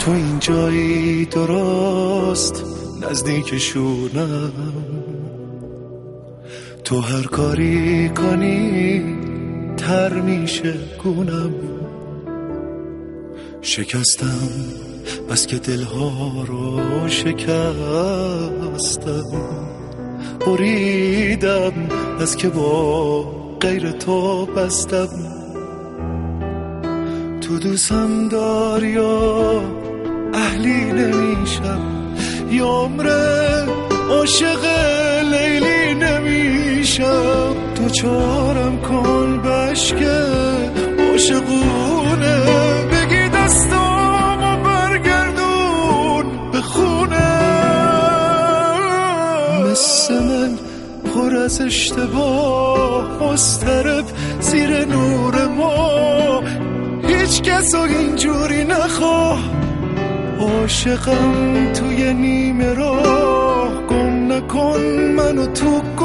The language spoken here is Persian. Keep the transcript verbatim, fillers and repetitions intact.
تو این جایی درست نزدیکشونم، تو هر کاری کنی تر میشه گونم. شکستم بس که دلها رو شکستم، بریدم از که با غیر تو بستم. تو دوستم داری یا اهلی نمیشم، یا عمره عاشق لیلی نمیشم. تو چارم کن بشکه عاشقونه، بگی دستامو برگردون به خونه. مثل من پر از اشتباه مضطرب زیر نور ما، هیچ کس اینجوری نخواه. عاشقم توی نیمه راه، گم نکن منو تو